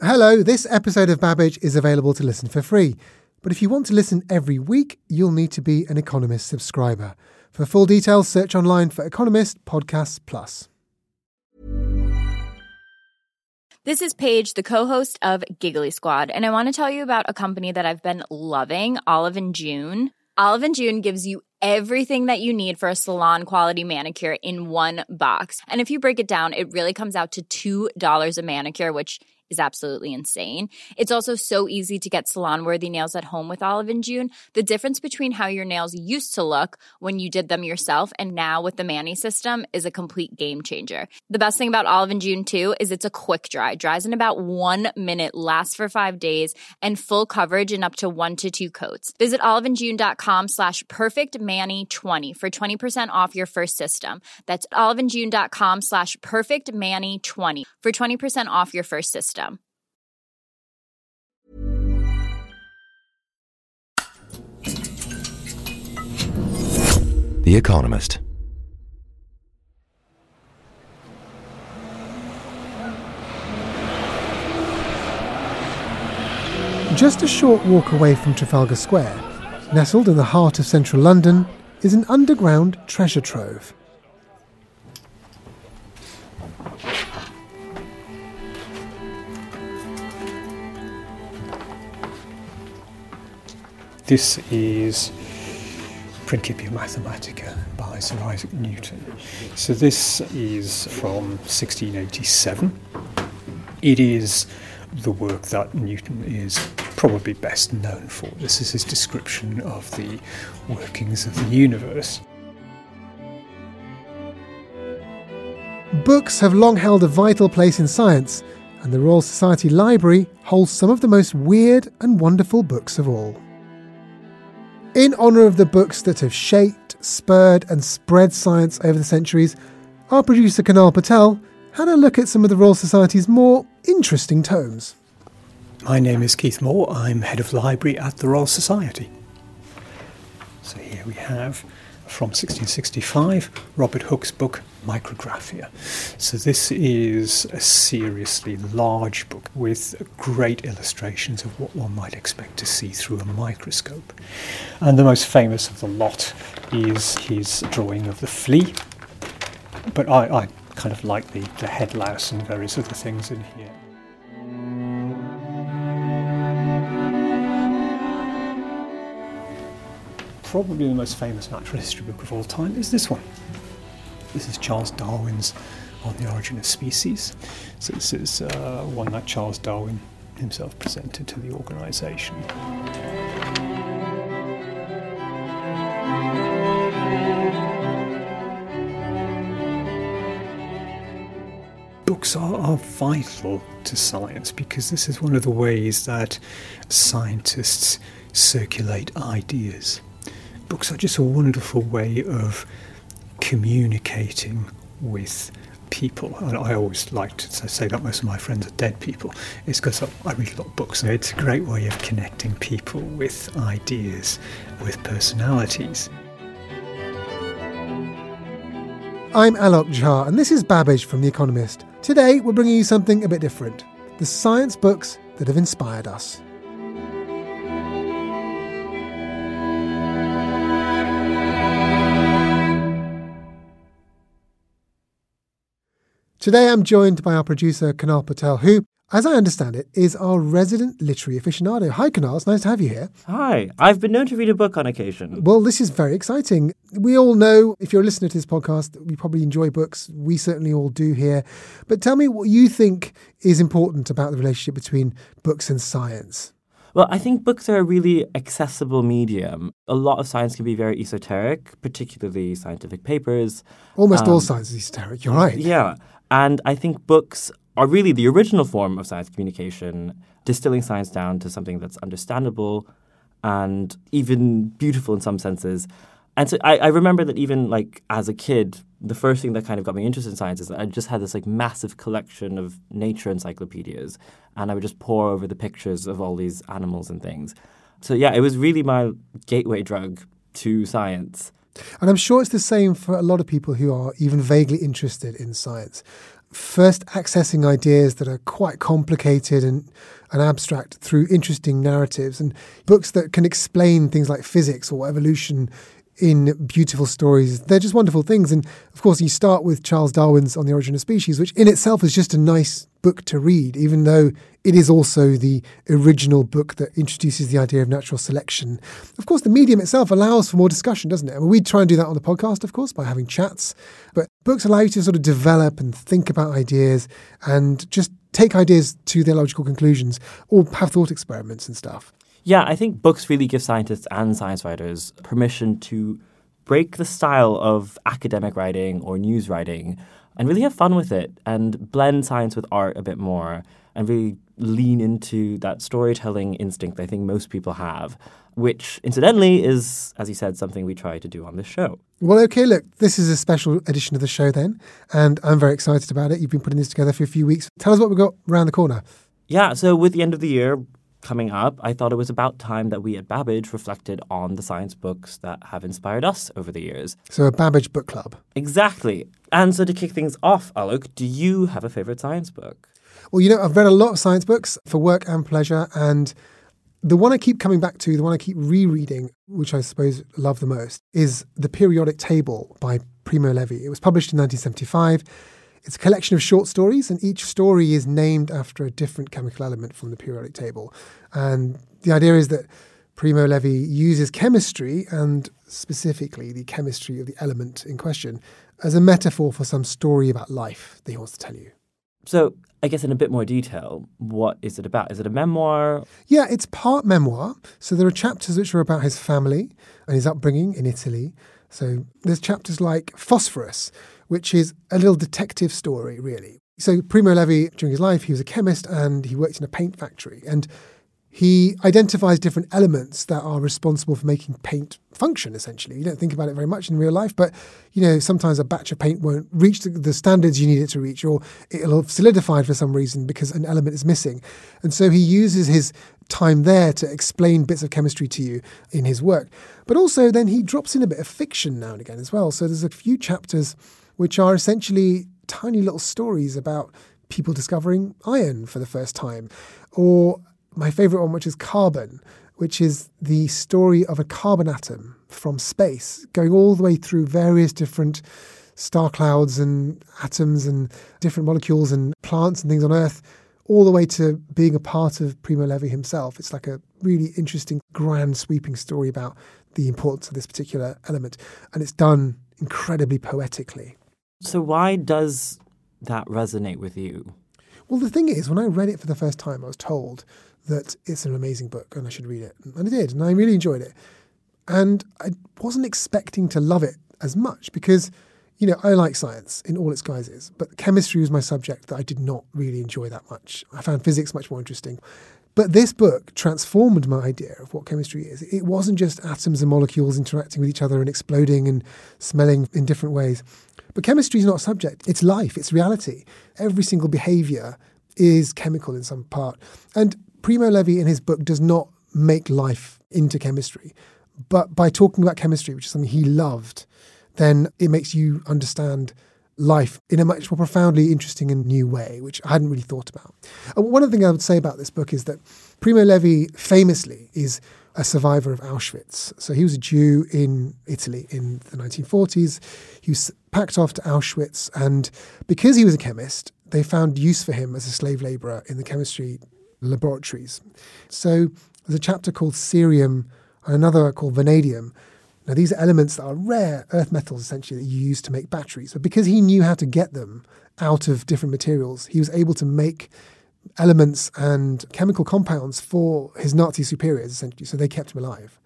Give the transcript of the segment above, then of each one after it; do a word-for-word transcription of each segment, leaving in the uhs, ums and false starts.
Hello, this episode of Babbage is available to listen for free. But if you want to listen every week, you'll need to be an Economist subscriber. For full details, search online for Economist Podcasts Plus. This is Paige, the co-host of Giggly Squad, and I want to tell you about a company that I've been loving, Olive and June. Olive and June gives you everything that you need for a salon-quality manicure in one box. And if you break it down, it really comes out to two dollars a manicure, which is absolutely insane. It's also so easy to get salon-worthy nails at home with Olive and June. The difference between how your nails used to look when you did them yourself and now with the Mani system is a complete game changer. The best thing about Olive and June, too, is it's a quick dry. Dries in about one minute, lasts for five days, and full coverage in up to one to two coats. Visit oliveandjune.com slash perfectmani20 for twenty percent off your first system. That's oliveandjune.com slash perfectmani20 for twenty percent off your first system. The Economist. Just a short walk away from Trafalgar Square, nestled in the heart of central London, is an underground treasure trove. This is Principia Mathematica by Sir Isaac Newton. So this is from sixteen eighty-seven. It is the work that Newton is probably best known for. This is his description of the workings of the universe. Books have long held a vital place in science, and the Royal Society Library holds some of the most weird and wonderful books of all. In honour of the books that have shaped, spurred and spread science over the centuries, our producer Kunal Patel had a look at some of the Royal Society's more interesting tomes. My name is Keith Moore. I'm head of library at the Royal Society. So here we have, from sixteen sixty-five, Robert Hooke's book Micrographia. So this is a seriously large book with great illustrations of what one might expect to see through a microscope. And the most famous of the lot is his drawing of the flea. But I, I kind of like the, the head louse and various other things in here. Probably the most famous natural history book of all time is this one. This is Charles Darwin's On the Origin of Species. So this is uh, one that Charles Darwin himself presented to the organisation. Books are, are vital to science because this is one of the ways that scientists circulate ideas. Books are just a wonderful way of communicating with people. And I always like to say that most of my friends are dead people. It's because I read a lot of books. And it's a great way of connecting people with ideas, with personalities. I'm Alok Jha, and this is Babbage from The Economist. Today, we're bringing you something a bit different. The science books that have inspired us. Today I'm joined by our producer Kunal Patel, who, as I understand it, is our resident literary aficionado. Hi Kunal, it's nice to have you here. Hi, I've been known to read a book on occasion. Well, this is very exciting. We all know, if you're a listener to this podcast, we probably enjoy books. We certainly all do here. But tell me what you think is important about the relationship between books and science. Well, I think books are a really accessible medium. A lot of science can be very esoteric, particularly scientific papers. Almost um, all science is esoteric, you're right. Yeah. And I think books are really the original form of science communication, distilling science down to something that's understandable and even beautiful in some senses. And so I, I remember that even like as a kid, the first thing that kind of got me interested in science is that I just had this like massive collection of nature encyclopedias, and I would just pore over the pictures of all these animals and things. So yeah, it was really my gateway drug to science. And I'm sure it's the same for a lot of people who are even vaguely interested in science. first accessing ideas that are quite complicated and, and abstract through interesting narratives, and books that can explain things like physics or evolution in beautiful stories. They're just wonderful things. And of course, you start with Charles Darwin's On the Origin of Species, which in itself is just a nice book to read, even though it is also the original book that introduces the idea of natural selection. Of course, the medium itself allows for more discussion, doesn't it? I mean, we try and do that on the podcast, of course, by having chats. But books allow you to sort of develop and think about ideas and just take ideas to their logical conclusions or have thought experiments and stuff. Yeah, I think books really give scientists and science writers permission to break the style of academic writing or news writing and really have fun with it and blend science with art a bit more and really lean into that storytelling instinct I think most people have, which incidentally is, as you said, something we try to do on this show. Well, okay, look, this is a special edition of the show then, and I'm very excited about it. You've been putting this together for a few weeks. Tell us what we've got around the corner. Yeah, so with the end of the year coming up, I thought it was about time that we at Babbage reflected on the science books that have inspired us over the years. So a Babbage book club. Exactly. And so to kick things off, Alok, do you have a favourite science book? Well, you know, I've read a lot of science books for work and pleasure, and the one I keep coming back to, the one I keep rereading, which I suppose love the most, is The Periodic Table by Primo Levi. It was published in nineteen seventy-five. It's a collection of short stories, and each story is named after a different chemical element from the periodic table. And the idea is that Primo Levi uses chemistry, and specifically the chemistry of the element in question, as a metaphor for some story about life that he wants to tell you. So I guess in a bit more detail, what is it about? Is it a memoir? Yeah, it's part memoir. So there are chapters which are about his family and his upbringing in Italy. So there's chapters like Phosphorus, which is a little detective story, really. So Primo Levi, during his life, he was a chemist and he worked in a paint factory. And he identifies different elements that are responsible for making paint function, essentially. You don't think about it very much in real life, but, you know, sometimes a batch of paint won't reach the, the standards you need it to reach, or it'll have solidified for some reason because an element is missing. And so he uses his time there to explain bits of chemistry to you in his work. But also then he drops in a bit of fiction now and again as well. So there's a few chapters which are essentially tiny little stories about people discovering iron for the first time. Or my favourite one, which is Carbon, which is the story of a carbon atom from space, going all the way through various different star clouds and atoms and different molecules and plants and things on Earth, all the way to being a part of Primo Levi himself. It's like a really interesting, grand, sweeping story about the importance of this particular element. And it's done incredibly poetically. So why does that resonate with you? Well, the thing is, when I read it for the first time, I was told that it's an amazing book and I should read it. And I did, and I really enjoyed it. And I wasn't expecting to love it as much because, you know, I like science in all its guises, but chemistry was my subject that I did not really enjoy that much. I found physics much more interesting. But this book transformed my idea of what chemistry is. It wasn't just atoms and molecules interacting with each other and exploding and smelling in different ways. But chemistry is not a subject. It's life. It's reality. Every single behaviour is chemical in some part. And Primo Levi in his book does not make life into chemistry. But by talking about chemistry, which is something he loved, then it makes you understand life in a much more profoundly interesting and new way, which I hadn't really thought about. And one of the things I would say about this book is that Primo Levi famously is a survivor of Auschwitz. So he was a Jew in Italy in the nineteen forties. He was packed off to Auschwitz, and because he was a chemist, they found use for him as a slave labourer in the chemistry laboratories. So there's a chapter called cerium and another called vanadium. Now, these are elements that are rare earth metals, essentially, that you use to make batteries. But because he knew how to get them out of different materials, he was able to make elements and chemical compounds for his Nazi superiors, essentially, so they kept him alive.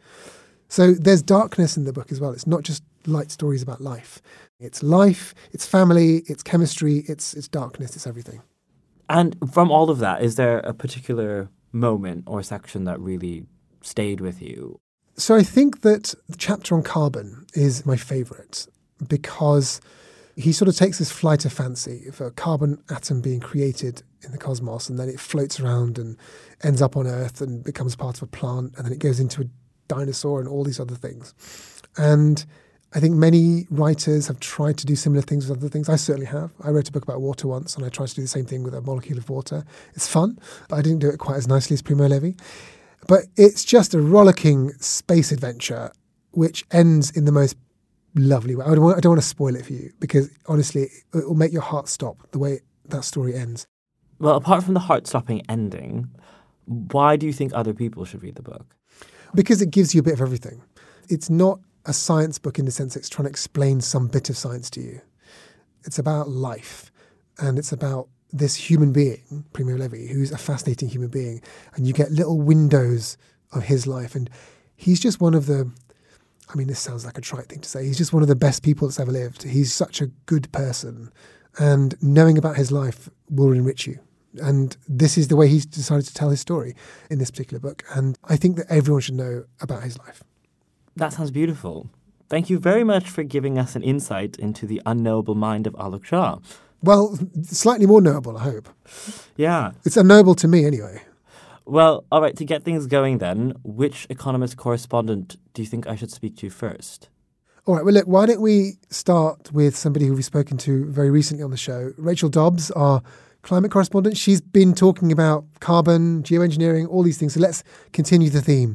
So there's darkness in the book as well. It's not just light stories about life. It's life, it's family, it's chemistry, it's it's darkness, it's everything. And from all of that, is there a particular moment or section that really stayed with you? So I think that the chapter on carbon is my favourite because he sort of takes this flight of fancy of a carbon atom being created in the cosmos, and then it floats around and ends up on Earth and becomes part of a plant, and then it goes into a dinosaur and all these other things. And I think many writers have tried to do similar things with other things. I certainly have. I wrote a book about water once, and I tried to do the same thing with a molecule of water. It's fun, but I didn't do it quite as nicely as Primo Levi. But it's just a rollicking space adventure, which ends in the most lovely way. I don't want, I don't want to spoil it for you, because honestly, it will make your heart stop the way that story ends. Well, apart from the heart-stopping ending, why do you think other people should read the book? Because it gives you a bit of everything. It's not a science book in the sense it's trying to explain some bit of science to you. It's about life, and it's about this human being, Primo Levi, who's a fascinating human being, and you get little windows of his life, and he's just one of the, I mean, this sounds like a trite thing to say, he's just one of the best people that's ever lived. He's such a good person, and knowing about his life will enrich you. And this is the way he's decided to tell his story in this particular book, and I think that everyone should know about his life. That sounds beautiful. Thank you very much for giving us an insight into the unknowable mind of Alok Shah. Well, slightly more knowable, I hope. Yeah. It's unknowable to me anyway. Well, all right, to get things going then, which Economist correspondent do you think I should speak to first? All right, well, look, why don't we start with somebody who we've spoken to very recently on the show, Rachel Dobbs, our climate correspondent. She's been talking about carbon, geoengineering, all these things. So let's continue the theme.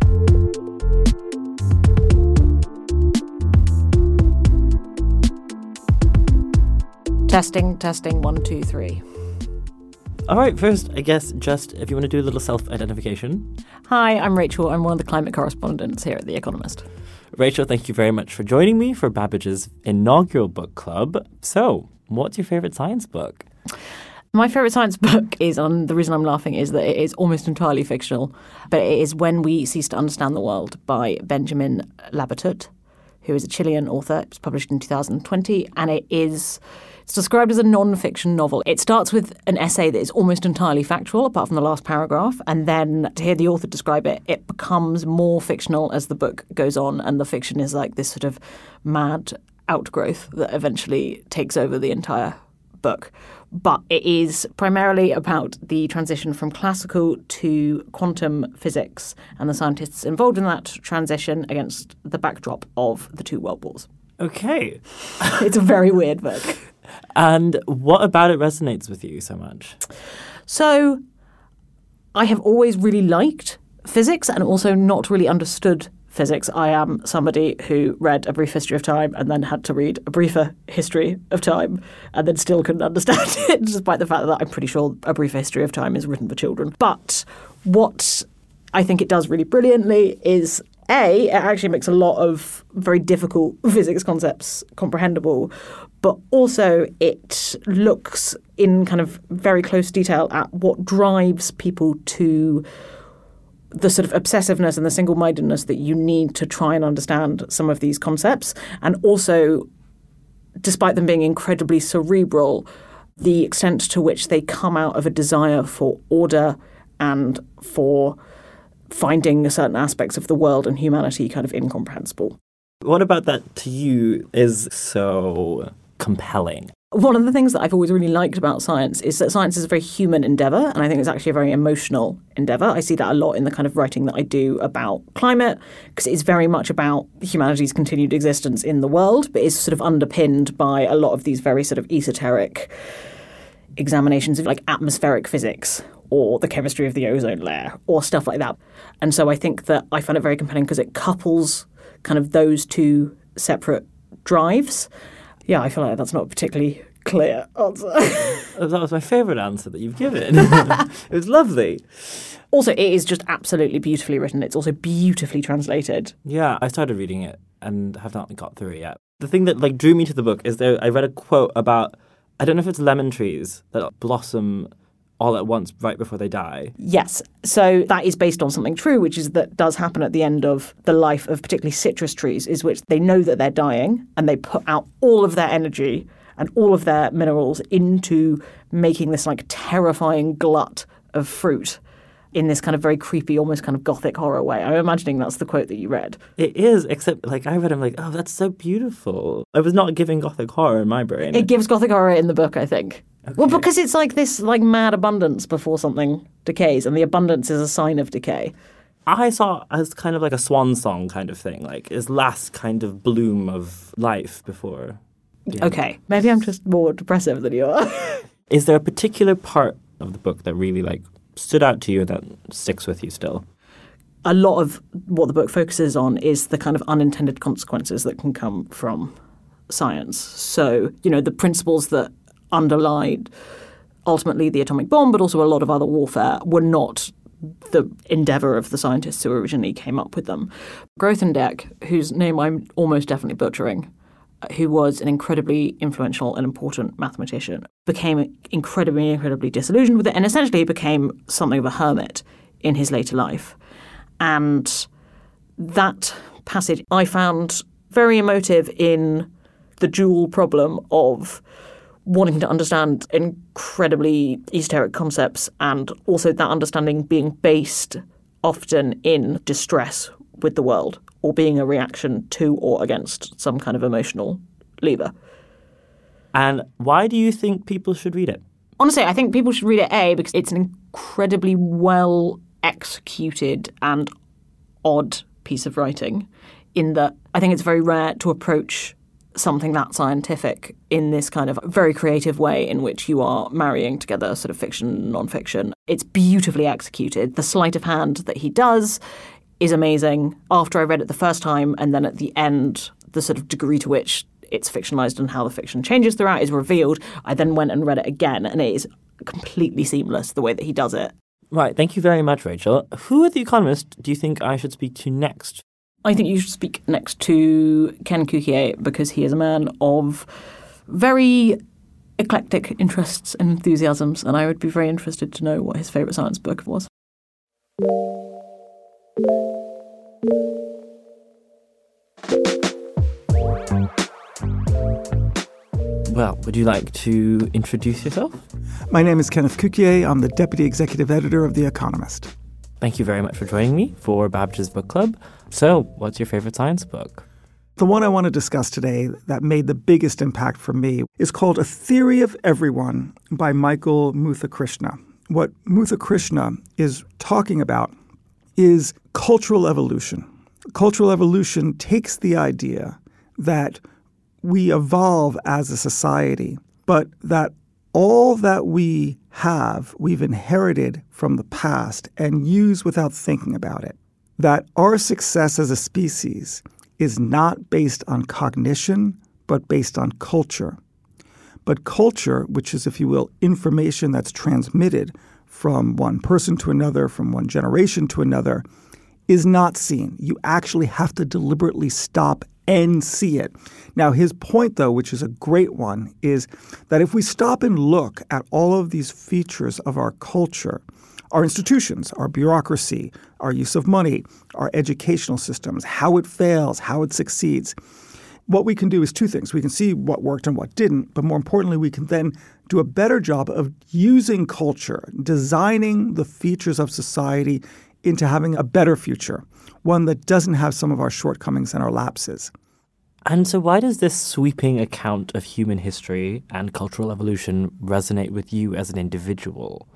Testing, testing, one, two, three. All right, first, I guess, just if you want to do a little self-identification. Hi, I'm Rachel. I'm one of the climate correspondents here at The Economist. Rachel, thank you very much for joining me for Babbage's inaugural book club. So, what's your favourite science book? My favourite science book is, and the reason I'm laughing is that it is almost entirely fictional, but it is When We Cease to Understand the World by Benjamin Labatut, who is a Chilean author. It was published in two thousand twenty, and it is... It's described as a non-fiction novel. It starts with an essay that is almost entirely factual, apart from the last paragraph, and then to hear the author describe it, it becomes more fictional as the book goes on, and the fiction is like this sort of mad outgrowth that eventually takes over the entire book. But it is primarily about the transition from classical to quantum physics and the scientists involved in that transition against the backdrop of the two world wars. Okay. It's a very weird book. And what about it resonates with you so much? So I have always really liked physics and also not really understood physics. I am somebody who read A Brief History of Time and then had to read A Briefer History of Time and then still couldn't understand it, despite the fact that I'm pretty sure A Brief History of Time is written for children. But what I think it does really brilliantly is, A, it actually makes a lot of very difficult physics concepts comprehensible, but also it looks in kind of very close detail at what drives people to the sort of obsessiveness and the single-mindedness that you need to try and understand some of these concepts. And also, despite them being incredibly cerebral, the extent to which they come out of a desire for order and for finding certain aspects of the world and humanity kind of incomprehensible. What about that to you is so compelling? One of the things that I've always really liked about science is that science is a very human endeavour, and I think it's actually a very emotional endeavour. I see that a lot in the kind of writing that I do about climate, because it's very much about humanity's continued existence in the world, but is sort of underpinned by a lot of these very sort of esoteric examinations of like atmospheric physics or the chemistry of the ozone layer or stuff like that. And so I think that I find it very compelling because it couples kind of those two separate drives. Yeah, I feel like that's not a particularly clear answer. That was my favourite answer that you've given. It was lovely. Also, it is just absolutely beautifully written. It's also beautifully translated. Yeah, I started reading it and have not got through it yet. The thing that like drew me to the book is there I read a quote about, I don't know if it's lemon trees that blossom all at once right before they die. Yes. So that is based on something true, which is that does happen at the end of the life of particularly citrus trees, is which they know that they're dying and they put out all of their energy and all of their minerals into making this like terrifying glut of fruit in this kind of very creepy, almost kind of gothic horror way. I'm imagining that's the quote that you read. It is, except like I read it, I'm like, oh, that's so beautiful. I was not giving gothic horror in my brain. It gives gothic horror in the book, I think. Okay. Well, because it's like this like mad abundance before something decays, and the abundance is a sign of decay. I saw as kind of like a swan song kind of thing, like his last kind of bloom of life before. Okay, maybe I'm just more depressive than you are. Is there a particular part of the book that really like stood out to you that sticks with you still? A lot of what the book focuses on is the kind of unintended consequences that can come from science. So, you know, the principles that underlied ultimately the atomic bomb, but also a lot of other warfare, were not the endeavour of the scientists who originally came up with them. Grothendieck, whose name I'm almost definitely butchering, who was an incredibly influential and important mathematician, became incredibly, incredibly disillusioned with it and essentially became something of a hermit in his later life. And that passage I found very emotive in the dual problem of wanting to understand incredibly esoteric concepts and also that understanding being based often in distress with the world or being a reaction to or against some kind of emotional lever. And why do you think people should read it? Honestly, I think people should read it, A, because it's an incredibly well executed and odd piece of writing in that I think it's very rare to approach something that scientific in this kind of very creative way in which you are marrying together sort of fiction and non-fiction. It's beautifully executed. The sleight of hand that he does is amazing. After I read it the first time and then at the end, the sort of degree to which it's fictionalized and how the fiction changes throughout is revealed. I then went and read it again and it is completely seamless the way that he does it. Right, thank you very much, Rachel. Who at The Economist do you think I should speak to next? I think you should speak next to Ken Cukier because he is a man of very eclectic interests and enthusiasms, and I would be very interested to know what his favourite science book was. Well, would you like to introduce yourself? My name is Kenneth Cukier. I'm the Deputy Executive Editor of The Economist. Thank you very much for joining me for Babbage's Book Club. So, what's your favorite science book? The one I want to discuss today that made the biggest impact for me is called A Theory of Everyone by Michael Muthakrishna. What Muthakrishna is talking about is cultural evolution. Cultural evolution takes the idea that we evolve as a society, but that all that we have, we've inherited from the past and use without thinking about it. That our success as a species is not based on cognition, but based on culture. But culture, which is, if you will, information that's transmitted from one person to another, from one generation to another, is not seen. You actually have to deliberately stop and see it. Now, his point, though, which is a great one, is that if we stop and look at all of these features of our culture, our institutions, our bureaucracy, our use of money, our educational systems, how it fails, how it succeeds, what we can do is two things. We can see what worked and what didn't, but more importantly, we can then do a better job of using culture, designing the features of society into having a better future, one that doesn't have some of our shortcomings and our lapses. And so why does this sweeping account of human history and cultural evolution resonate with you as an individual?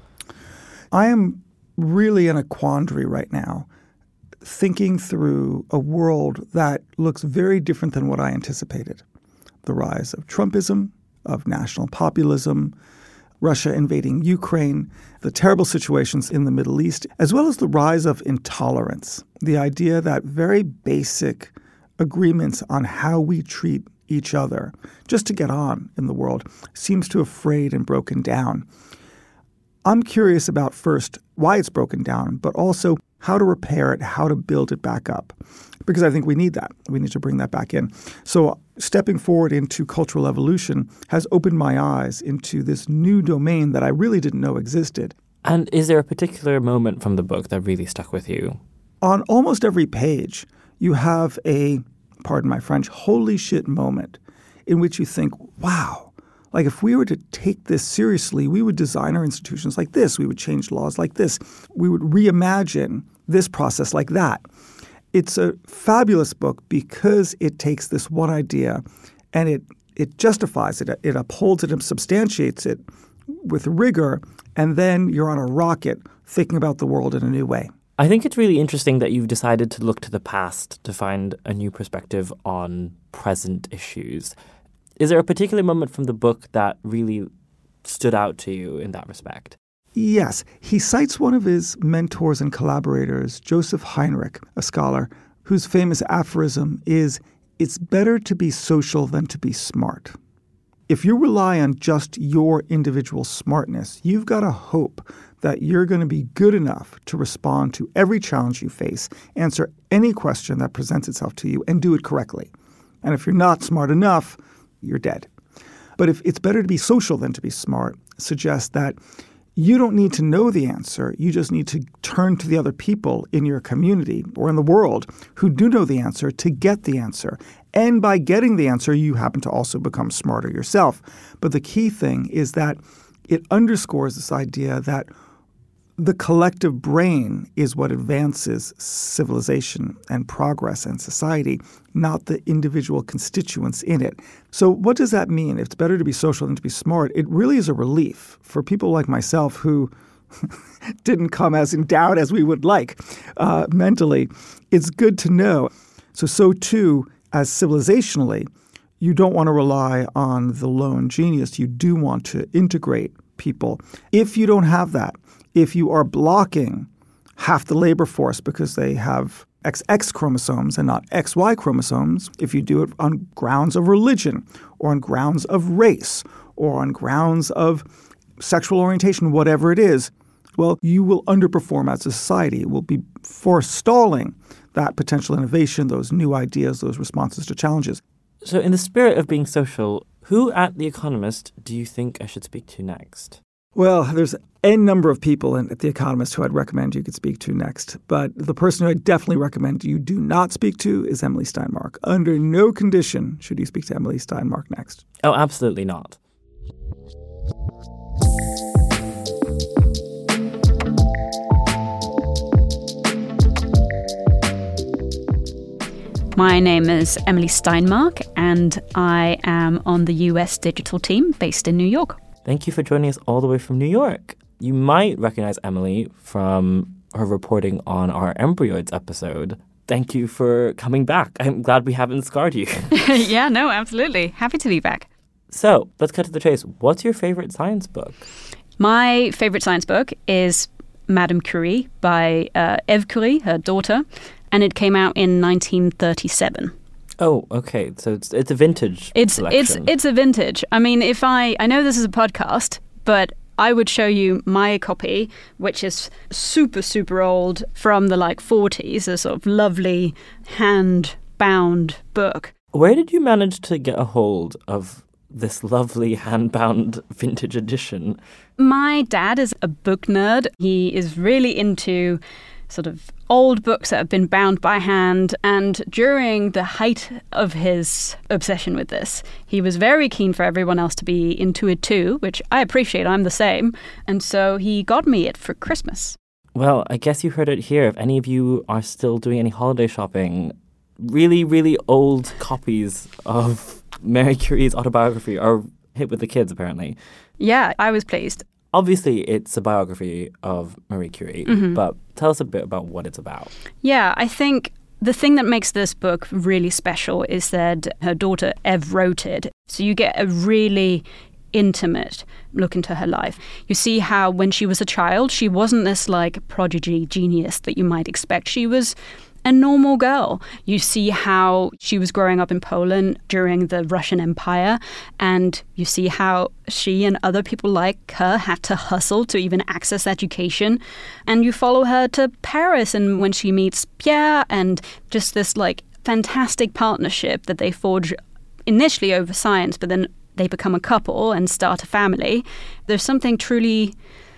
I am really in a quandary right now, thinking through a world that looks very different than what I anticipated. The rise of Trumpism, of national populism, Russia invading Ukraine, the terrible situations in the Middle East, as well as the rise of intolerance. The idea that very basic agreements on how we treat each other, just to get on in the world, seems to have frayed and broken down. I'm curious about, first, why it's broken down, but also how to repair it, how to build it back up. Because I think we need that. We need to bring that back in. So stepping forward into cultural evolution has opened my eyes into this new domain that I really didn't know existed. And is there a particular moment from the book that really stuck with you? On almost every page, you have a, pardon my French, holy shit moment in which you think, wow, like if we were to take this seriously, we would design our institutions like this. We would change laws like this. We would reimagine this process like that. It's a fabulous book because it takes this one idea and it it justifies it. It upholds it and substantiates it with rigor, and then you're on a rocket thinking about the world in a new way. I think it's really interesting that you've decided to look to the past to find a new perspective on present issues. Is there a particular moment from the book that really stood out to you in that respect? Yes. He cites one of his mentors and collaborators, Joseph Heinrich, a scholar, whose famous aphorism is, "It's better to be social than to be smart." If you rely on just your individual smartness, you've got to hope that you're going to be good enough to respond to every challenge you face, answer any question that presents itself to you, and do it correctly. And if you're not smart enough, you're dead. But if it's better to be social than to be smart, suggests that you don't need to know the answer. You just need to turn to the other people in your community or in the world who do know the answer to get the answer. And by getting the answer, you happen to also become smarter yourself. But the key thing is that it underscores this idea that the collective brain is what advances civilization and progress and society, not the individual constituents in it. So what does that mean? If it's better to be social than to be smart, it really is a relief for people like myself who didn't come as endowed as we would like uh, mentally. It's good to know. So, so too, as civilizationally, you don't want to rely on the lone genius. You do want to integrate people. If you don't have that, if you are blocking half the labor force because they have X X chromosomes and not X Y chromosomes, if you do it on grounds of religion or on grounds of race or on grounds of sexual orientation, whatever it is, well, you will underperform as a society. It will be forestalling that potential innovation, those new ideas, those responses to challenges. So in the spirit of being social, who at The Economist do you think I should speak to next? Well, there's n number of people in, at The Economist who I'd recommend you could speak to next. But the person who I definitely recommend you do not speak to is Emily Steinmark. Under no condition should you speak to Emily Steinmark next. Oh, absolutely not. My name is Emily Steinmark, and I am on the U S digital team based in New York. Thank you for joining us all the way from New York. You might recognize Emily from her reporting on our Embryoids episode. Thank you for coming back. I'm glad we haven't scarred you. Yeah, no, absolutely. Happy to be back. So, let's cut to the chase. What's your favorite science book? My favorite science book is Madame Curie by uh, Eve Curie, her daughter, and it came out in nineteen thirty-seven. Oh, okay. So it's it's a vintage It's selection. it's it's a vintage. I mean, if I I know this is a podcast, but I would show you my copy, which is super super old from the like forties, a sort of lovely hand-bound book. Where did you manage to get a hold of this lovely hand-bound vintage edition? My dad is a book nerd. He is really into sort of old books that have been bound by hand. And during the height of his obsession with this, he was very keen for everyone else to be into it too, which I appreciate. I'm the same. And so he got me it for Christmas. Well, I guess you heard it here. If any of you are still doing any holiday shopping, really, really old copies of Marie Curie's autobiography are hit with the kids, apparently. Yeah, I was pleased. Obviously, it's a biography of Marie Curie, mm-hmm. but tell us a bit about what it's about. Yeah, I think the thing that makes this book really special is that her daughter, Eve, wrote it. So you get a really intimate look into her life. You see how when she was a child, she wasn't this like prodigy genius that you might expect. She was a normal girl. You see how she was growing up in Poland during the Russian Empire, and you see how she and other people like her had to hustle to even access education. And you follow her to Paris, and when she meets Pierre, and just this like fantastic partnership that they forge initially over science, but then they become a couple and start a family. There's something truly,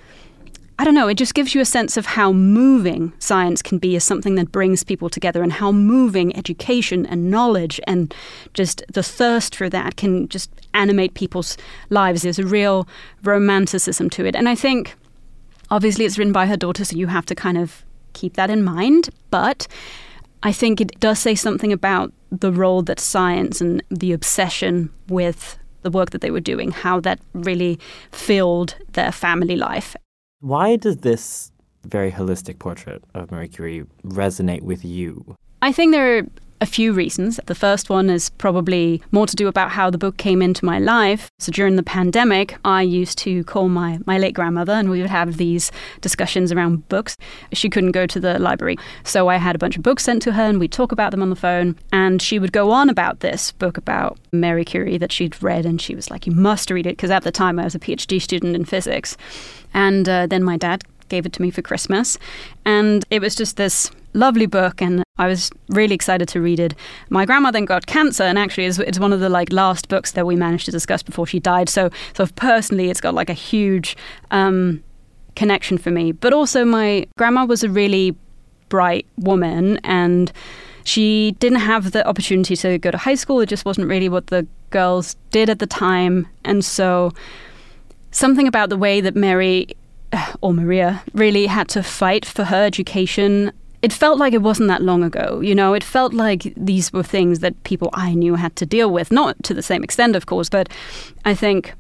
I don't know, it just gives you a sense of how moving science can be as something that brings people together, and how moving education and knowledge and just the thirst for that can just animate people's lives. There's a real romanticism to it. And I think, obviously, it's written by her daughter, so you have to kind of keep that in mind. But I think it does say something about the role that science and the obsession with the work that they were doing, how that really filled their family life. Why does this very holistic portrait of Marie Curie resonate with you? I think there are a few reasons. The first one is probably more to do about how the book came into my life. So during the pandemic, I used to call my, my late grandmother and we would have these discussions around books. She couldn't go to the library. So I had a bunch of books sent to her and we'd talk about them on the phone. And she would go on about this book about Marie Curie that she'd read. And she was like, you must read it. Because at the time I was a PhD student in physics. And uh, then my dad gave it to me for Christmas. And it was just this lovely book, and I was really excited to read it. My grandma then got cancer, and actually it's, it's one of the like last books that we managed to discuss before she died. So, so personally, it's got like a huge um, connection for me. But also, my grandma was a really bright woman, and she didn't have the opportunity to go to high school. It just wasn't really what the girls did at the time, and so something about the way that Mary or Maria really had to fight for her education. It felt like it wasn't that long ago, you know, it felt like these were things that people I knew had to deal with, not to the same extent, of course, but I think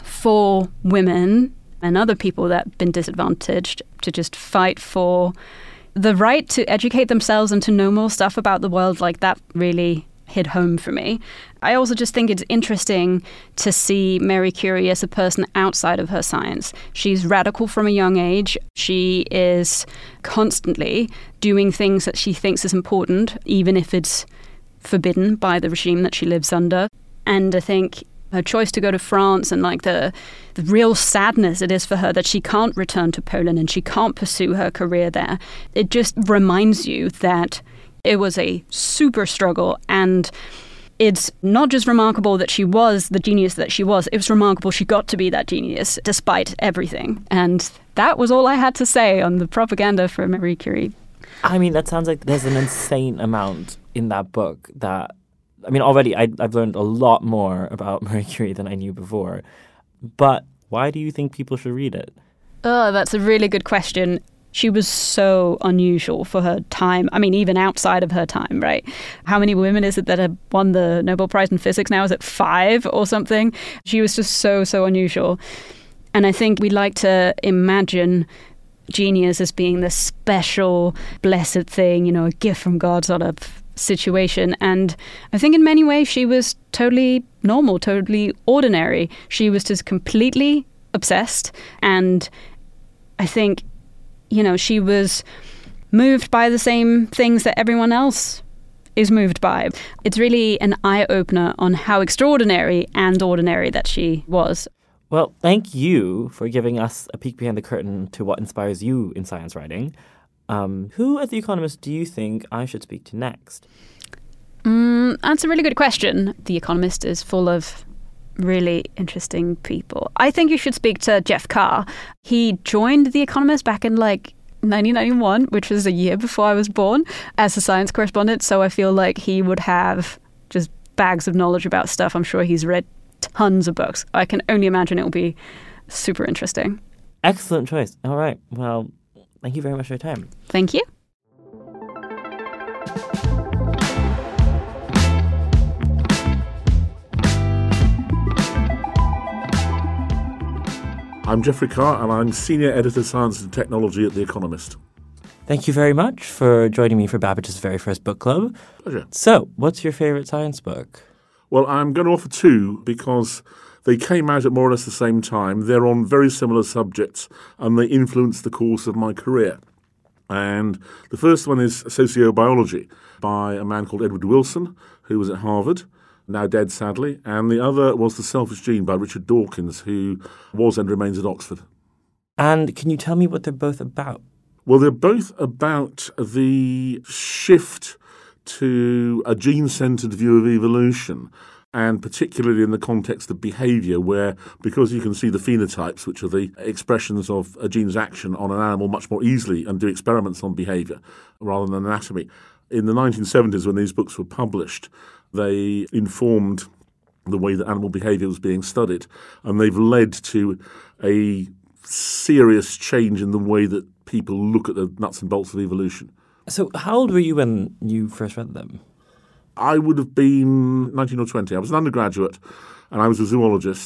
for women and other people that have been disadvantaged to just fight for the right to educate themselves and to know more stuff about the world, like that really hit home for me. I also just think it's interesting to see Marie Curie as a person outside of her science. She's radical from a young age. She is constantly doing things that she thinks is important, even if it's forbidden by the regime that she lives under. And I think her choice to go to France and like the, the real sadness it is for her that she can't return to Poland and she can't pursue her career there. It just reminds you that it was a super struggle, and it's not just remarkable that she was the genius that she was, it was remarkable she got to be that genius despite everything. And that was all I had to say on the propaganda for Marie Curie. I mean, that sounds like there's an insane amount in that book that, I mean, already I, I've learned a lot more about Marie Curie than I knew before. But why do you think people should read it? Oh, that's a really good question. She was so unusual for her time. I mean, even outside of her time, right? How many women is it that have won the Nobel Prize in Physics now? Is it five or something? She was just so, so unusual. And I think we like to imagine genius as being this special, blessed thing, you know, a gift from God sort of situation. And I think in many ways she was totally normal, totally ordinary. She was just completely obsessed. And I think, you know, she was moved by the same things that everyone else is moved by. It's really an eye-opener on how extraordinary and ordinary that she was. Well, thank you for giving us a peek behind the curtain to what inspires you in science writing. Um, who at The Economist do you think I should speak to next? Mm, that's a really good question. The Economist is full of really interesting people. I think you should speak to Jeff Carr. He joined The Economist back in like nineteen ninety-one, which was a year before I was born, as a science correspondent. So I feel like he would have just bags of knowledge about stuff. I'm sure he's read tons of books. I can only imagine it will be super interesting. Excellent choice. All right. Well, thank you very much for your time. Thank you. I'm Geoffrey Carr, and I'm Senior Editor, Science and Technology at The Economist. Thank you very much for joining me for Babbage's very first book club. Pleasure. So, what's your favourite science book? Well, I'm going to offer two because they came out at more or less the same time. They're on very similar subjects, and they influenced the course of my career. And the first one is Sociobiology by a man called Edward Wilson, who was at Harvard, now dead, sadly, and the other was The Selfish Gene by Richard Dawkins, who was and remains at Oxford. And can you tell me what they're both about? Well, they're both about the shift to a gene-centred view of evolution, and particularly in the context of behaviour, where, because you can see the phenotypes, which are the expressions of a gene's action on an animal much more easily, and do experiments on behaviour rather than anatomy. In the nineteen seventies, when these books were published, they informed the way that animal behaviour was being studied, and they've led to a serious change in the way that people look at the nuts and bolts of evolution. So how old were you when you first read them? I would have been nineteen or twenty. I was an undergraduate, and I was a zoologist.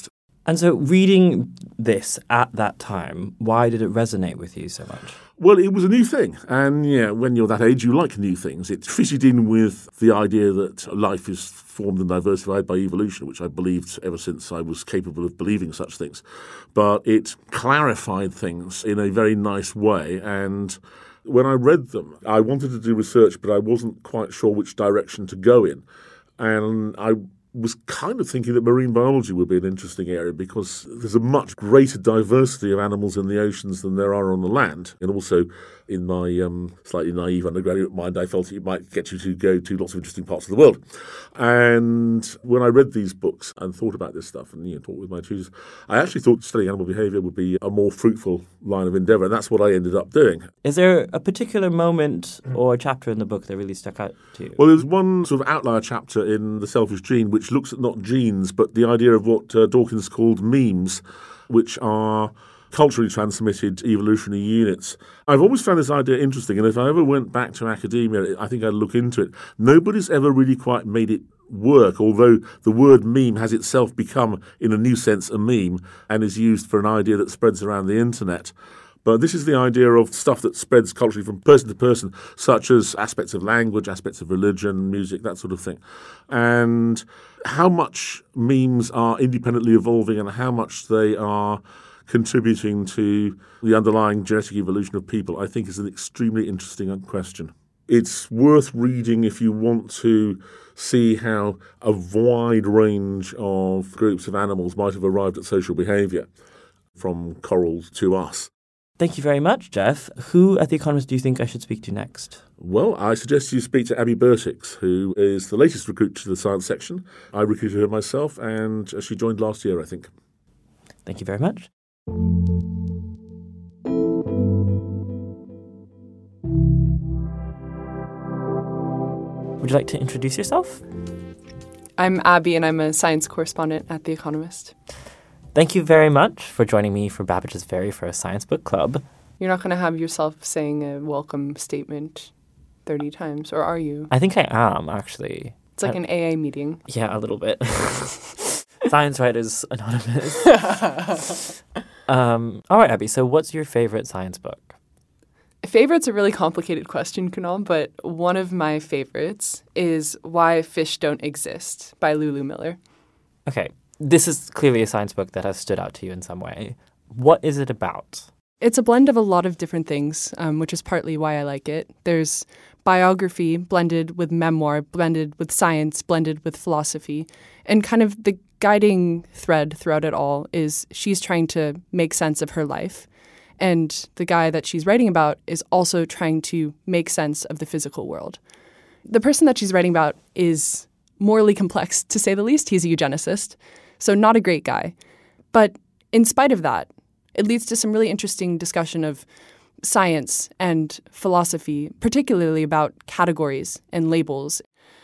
And so reading this at that time, why did it resonate with you so much? Well, it was a new thing. And yeah, when you're that age, you like new things. It fitted in with the idea that life is formed and diversified by evolution, which I believed ever since I was capable of believing such things. But it clarified things in a very nice way. And when I read them, I wanted to do research, but I wasn't quite sure which direction to go in. And I was kind of thinking that marine biology would be an interesting area because there's a much greater diversity of animals in the oceans than there are on the land. And also, in my um, slightly naive undergraduate mind, I felt it might get you to go to lots of interesting parts of the world. And when I read these books and thought about this stuff and you know, talked with my tutors, I actually thought studying animal behaviour would be a more fruitful line of endeavour, and that's what I ended up doing. Is there a particular moment or a chapter in the book that really stuck out to you? Well, there's one sort of outlier chapter in The Selfish Gene which looks at not genes, but the idea of what uh, Dawkins called memes, which are culturally transmitted evolutionary units. I've always found this idea interesting, and if I ever went back to academia, I think I'd look into it. Nobody's ever really quite made it work, although the word meme has itself become, in a new sense, a meme and is used for an idea that spreads around the internet. But this is the idea of stuff that spreads culturally from person to person, such as aspects of language, aspects of religion, music, that sort of thing. And how much memes are independently evolving and how much they are contributing to the underlying genetic evolution of people, I think is an extremely interesting question. It's worth reading if you want to see how a wide range of groups of animals might have arrived at social behaviour, from corals to us. Thank you very much, Jeff. Who at The Economist do you think I should speak to next? Well, I suggest you speak to Abby Bertix, who is the latest recruit to the science section. I recruited her myself, and she joined last year, I think. Thank you very much. Would you like to introduce yourself? I'm Abby, and I'm a science correspondent at The Economist. Thank you very much for joining me for Babbage's very first Science Book Club. You're not going to have yourself saying a welcome statement thirty times, or are you? I think I am, actually. It's like I, an A A meeting. Yeah, a little bit. Science Writers Anonymous. um, all right, Abby, so what's your favorite science book? Favorite's a really complicated question, Kunal, but one of my favorites is Why Fish Don't Exist by Lulu Miller. Okay, this is clearly a science book that has stood out to you in some way. What is it about? It's a blend of a lot of different things, um, which is partly why I like it. There's biography blended with memoir, blended with science, blended with philosophy. And kind of the guiding thread throughout it all is she's trying to make sense of her life. And the guy that she's writing about is also trying to make sense of the physical world. The person that she's writing about is morally complex, to say the least. He's a eugenicist, so not a great guy. But in spite of that, it leads to some really interesting discussion of science and philosophy, particularly about categories and labels.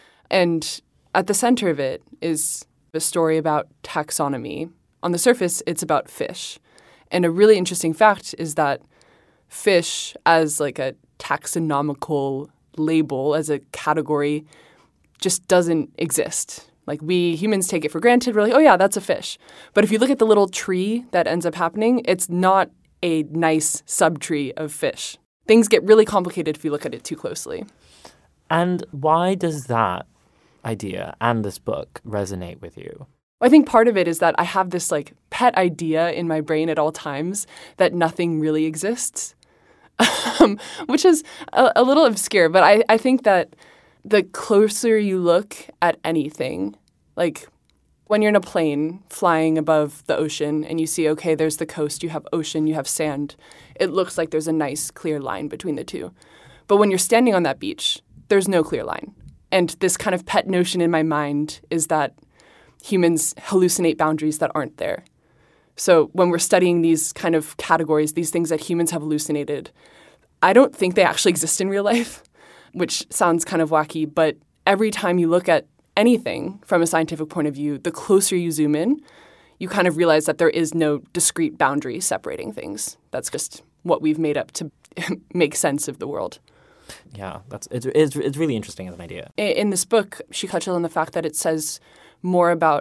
And at the center of it is a story about taxonomy. On the surface, it's about fish. And a really interesting fact is that fish, as like a taxonomical label, as a category, just doesn't exist. Like, we humans take it for granted. We're like, oh yeah, that's a fish. But if you look at the little tree that ends up happening, it's not a nice subtree of fish. Things get really complicated if you look at it too closely. And why does that idea and this book resonate with you? I think part of it is that I have this like pet idea in my brain at all times that nothing really exists, um, which is a, a little obscure. But I, I think that the closer you look at anything, like when you're in a plane flying above the ocean and you see, okay, there's the coast, you have ocean, you have sand, it looks like there's a nice clear line between the two. But when you're standing on that beach, there's no clear line. And this kind of pet notion in my mind is that humans hallucinate boundaries that aren't there. So when we're studying these kind of categories, these things that humans have hallucinated, I don't think they actually exist in real life, which sounds kind of wacky, but every time you look at anything from a scientific point of view, the closer you zoom in, you kind of realize that there is no discrete boundary separating things. That's just what we've made up to make sense of the world. Yeah, that's it's, it's, it's really interesting as an idea. In this book, she touches on the fact that it says more about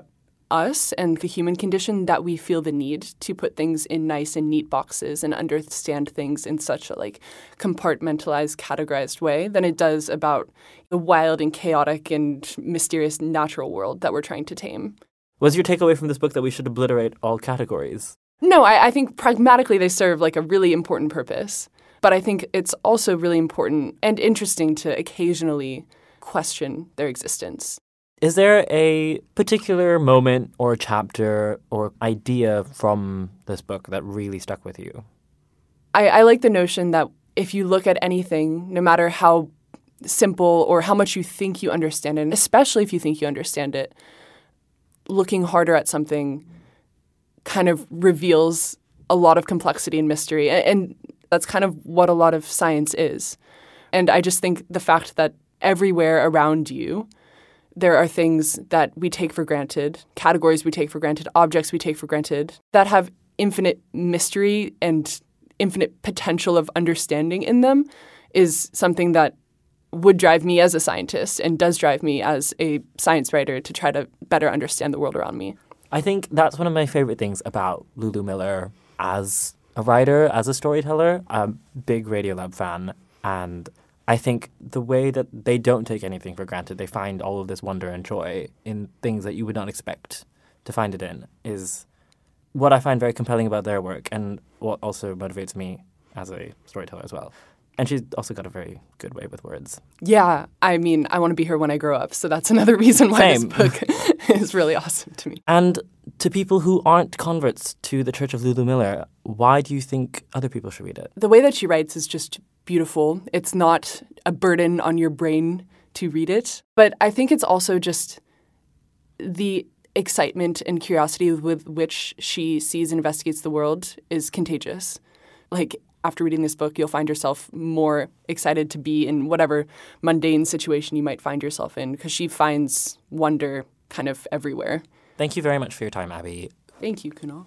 us and the human condition that we feel the need to put things in nice and neat boxes and understand things in such a like compartmentalized, categorized way than it does about the wild and chaotic and mysterious natural world that we're trying to tame. Was your takeaway from this book that we should obliterate all categories? No, I, I think pragmatically they serve like a really important purpose. But I think it's also really important and interesting to occasionally question their existence. Is there a particular moment or chapter or idea from this book that really stuck with you? I, I like the notion that if you look at anything, no matter how simple or how much you think you understand it, and especially if you think you understand it, looking harder at something kind of reveals a lot of complexity and mystery. And, and that's kind of what a lot of science is. And I just think the fact that everywhere around you, there are things that we take for granted, categories we take for granted, objects we take for granted, that have infinite mystery and infinite potential of understanding in them is something that would drive me as a scientist and does drive me as a science writer to try to better understand the world around me. I think that's one of my favorite things about Lulu Miller as a writer, as a storyteller. I'm a big Radiolab fan, and I think the way that they don't take anything for granted, they find all of this wonder and joy in things that you would not expect to find it in, is what I find very compelling about their work and what also motivates me as a storyteller as well. And she's also got a very good way with words. Yeah, I mean, I want to be her when I grow up, so that's another reason why Same. this book is really awesome to me. And to people who aren't converts to the Church of Lulu Miller, why do you think other people should read it? The way that she writes is just beautiful. It's not a burden on your brain to read it. But I think it's also just the excitement and curiosity with which she sees and investigates the world is contagious. Like, after reading this book, you'll find yourself more excited to be in whatever mundane situation you might find yourself in, because she finds wonder kind of everywhere. Thank you very much for your time, Abby. Thank you, Kunal.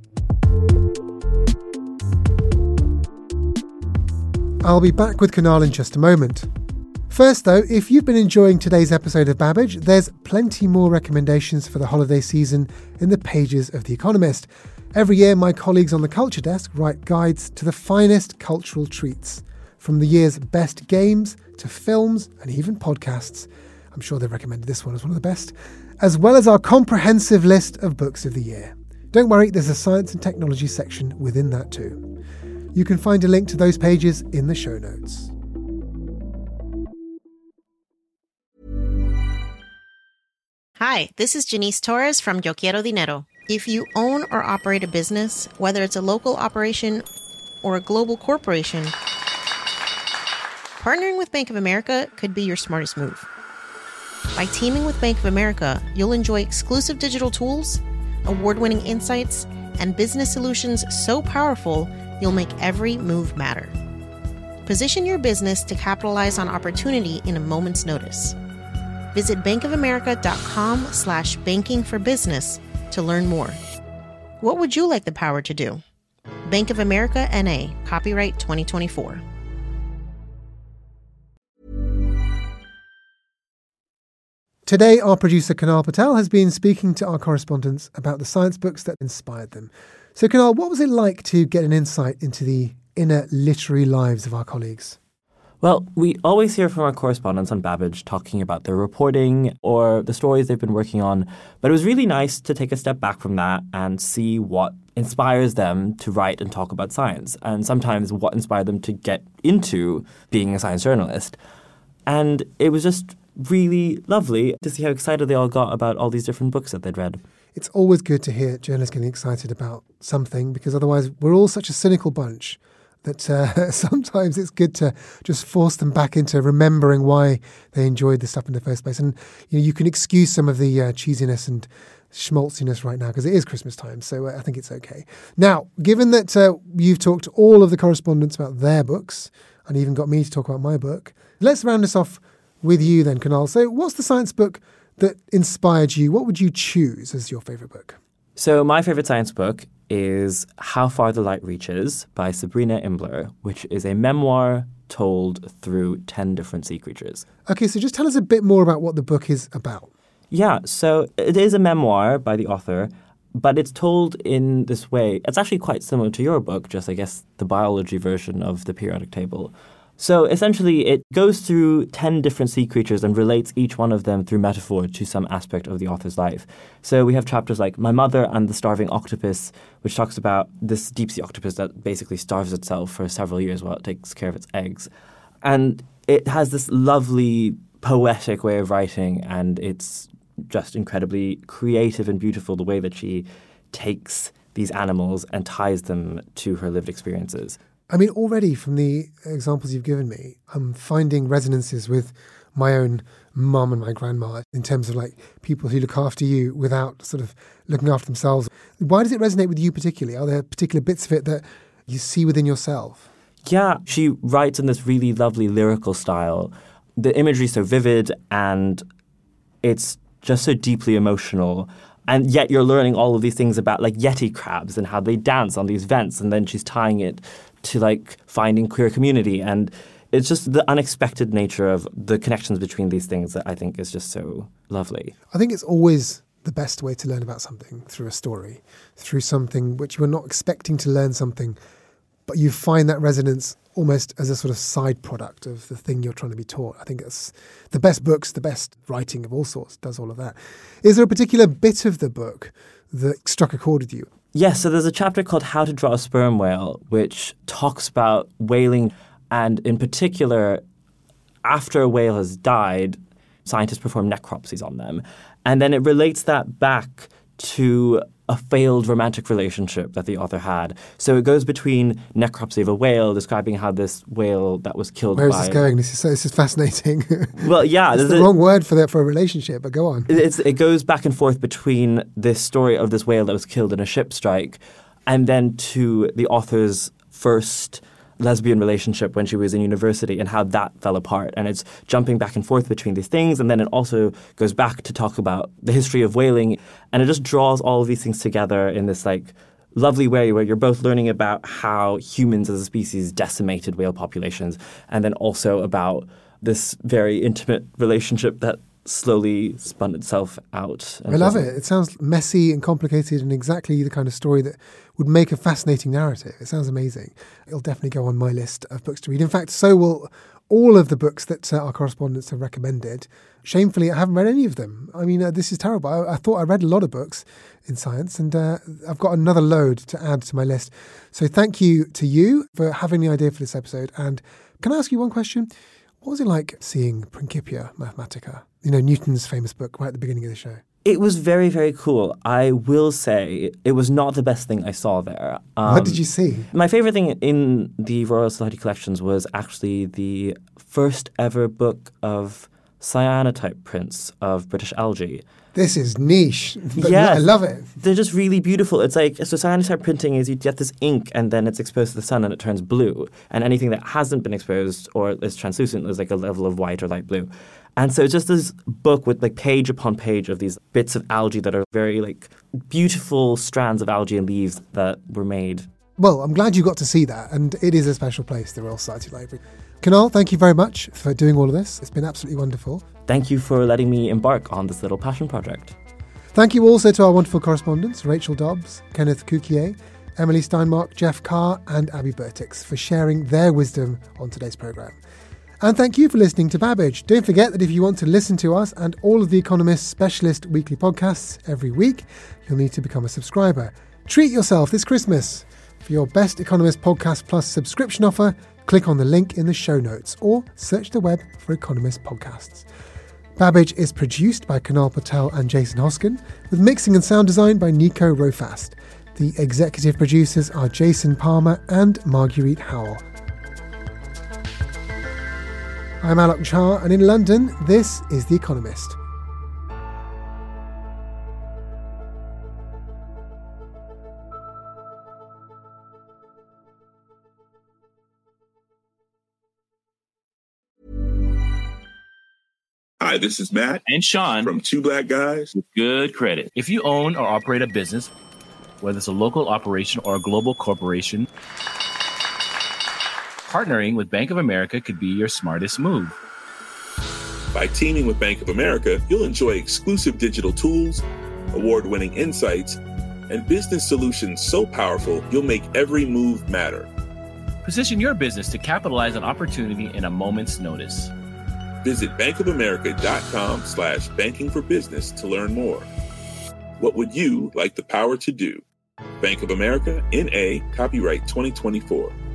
I'll be back with Kunal in just a moment. First, though, if you've been enjoying today's episode of Babbage, there's plenty more recommendations for the holiday season in the pages of The Economist. Every year, my colleagues on the Culture Desk write guides to the finest cultural treats, from the year's best games to films and even podcasts. I'm sure they've recommended this one as one of the best, as well as our comprehensive list of books of the year. Don't worry, there's a science and technology section within that too. You can find a link to those pages in the show notes. Hi, this is Janice Torres from Yo Quiero Dinero. If you own or operate a business, whether it's a local operation or a global corporation, partnering with Bank of America could be your smartest move. By teaming with Bank of America, you'll enjoy exclusive digital tools, award-winning insights, and business solutions so powerful, you'll make every move matter. Position your business to capitalize on opportunity in a moment's notice. Visit bankofamerica.com slash banking for business to learn more. What would you like the power to do? Bank of America N A, copyright twenty twenty-four. Today, our producer Kunal Patel has been speaking to our correspondents about the science books that inspired them. So Kunal, what was it like to get an insight into the inner literary lives of our colleagues? Well, we always hear from our correspondents on Babbage talking about their reporting or the stories they've been working on, but it was really nice to take a step back from that and see what inspires them to write and talk about science, and sometimes what inspired them to get into being a science journalist. And it was just really lovely to see how excited they all got about all these different books that they'd read. It's always good to hear journalists getting excited about something, because otherwise we're all such a cynical bunch that uh, sometimes it's good to just force them back into remembering why they enjoyed the stuff in the first place. And you know, you can excuse some of the uh, cheesiness and schmaltziness right now because it is Christmas time, so uh, I think it's okay. Now, given that uh, you've talked to all of the correspondents about their books and even got me to talk about my book, let's round this off with you then, Kunal. So what's the science book that inspired you? What would you choose as your favourite book? So my favourite science book is How Far the Light Reaches by Sabrina Imbler, which is a memoir told through ten different sea creatures. Okay, so just tell us a bit more about what the book is about. Yeah, so it is a memoir by the author, but it's told in this way. It's actually quite similar to your book, just I guess the biology version of the periodic table. So essentially it goes through ten different sea creatures and relates each one of them through metaphor to some aspect of the author's life. So we have chapters like My Mother and the Starving Octopus, which talks about this deep sea octopus that basically starves itself for several years while it takes care of its eggs. And it has this lovely poetic way of writing, and it's just incredibly creative and beautiful the way that she takes these animals and ties them to her lived experiences. I mean, already from the examples you've given me, I'm finding resonances with my own mum and my grandma in terms of like people who look after you without sort of looking after themselves. Why does it resonate with you particularly? Are there particular bits of it that you see within yourself? Yeah, she writes in this really lovely lyrical style. The imagery is so vivid and it's just so deeply emotional. And yet you're learning all of these things about like yeti crabs and how they dance on these vents. And then she's tying it to like finding queer community. And it's just the unexpected nature of the connections between these things that I think is just so lovely. I think it's always the best way to learn about something, through a story, through something which you were not expecting to learn something, but you find that resonance almost as a sort of side product of the thing you're trying to be taught. I think it's the best books, the best writing of all sorts does all of that. Is there a particular bit of the book that struck a chord with you? Yes, so there's a chapter called How to Draw a Sperm Whale, which talks about whaling, and in particular, after a whale has died, scientists perform necropsies on them. And then it relates that back to a failed romantic relationship that the author had. So it goes between necropsy of a whale, describing how this whale that was killed Where by... is this going? This is so, this is fascinating. Well, yeah. It's the a, wrong word for that for a relationship, but go on. It's, it goes back and forth between this story of this whale that was killed in a ship strike and then to the author's first lesbian relationship when she was in university and how that fell apart. And it's jumping back and forth between these things. And then it also goes back to talk about the history of whaling. And it just draws all of these things together in this like lovely way where you're both learning about how humans as a species decimated whale populations and then also about this very intimate relationship that slowly spun itself out. I love it. It sounds messy and complicated and exactly the kind of story that would make a fascinating narrative. It sounds amazing. It'll definitely go on my list of books to read. In fact, so will all of the books that uh, our correspondents have recommended. Shamefully, I haven't read any of them. I mean, uh, this is terrible. I, I thought I read a lot of books in science and uh, I've got another load to add to my list. So thank you to you for having the idea for this episode. And can I ask you one question? What was it like seeing Principia Mathematica? You know, Newton's famous book right at the beginning of the show. It was very, very cool. I will say it was not the best thing I saw there. Um, what did you see? My favorite thing in the Royal Society collections was actually the first ever book of cyanotype prints of British algae. This is niche, but yes, I love it. They're just really beautiful. It's like, so cyanotype printing is you get this ink and then it's exposed to the sun and it turns blue. And anything that hasn't been exposed or is translucent is like a level of white or light blue. And so it's just this book with like page upon page of these bits of algae that are very like beautiful strands of algae and leaves that were made. Well, I'm glad you got to see that. And it is a special place, the Royal Society Library. Kunal, thank you very much for doing all of this. It's been absolutely wonderful. Thank you for letting me embark on this little passion project. Thank you also to our wonderful correspondents, Rachel Dobbs, Kenneth Cukier, Emily Steinmark, Jeff Carr and Abby Burtix for sharing their wisdom on today's programme. And thank you for listening to Babbage. Don't forget that if you want to listen to us and all of The Economist's specialist weekly podcasts every week, you'll need to become a subscriber. Treat yourself this Christmas. For your Best Economist Podcast Plus subscription offer, click on the link in the show notes or search the web for Economist podcasts. Babbage is produced by Kunal Patel and Jason Hoskin, with mixing and sound design by Nico Rofast. The executive producers are Jason Palmer and Marguerite Howell. I'm Alok Char, and in London, this is The Economist. Hi, this is Matt and Sean from Two Black Guys with Good Credit. If you own or operate a business, whether it's a local operation or a global corporation, partnering with Bank of America could be your smartest move. By teaming with Bank of America, you'll enjoy exclusive digital tools, award-winning insights, and business solutions so powerful you'll make every move matter. Position your business to capitalize on opportunity in a moment's notice. Visit bankofamerica.com slash banking for business to learn more. What would you like the power to do? Bank of America, N A, copyright twenty twenty-four.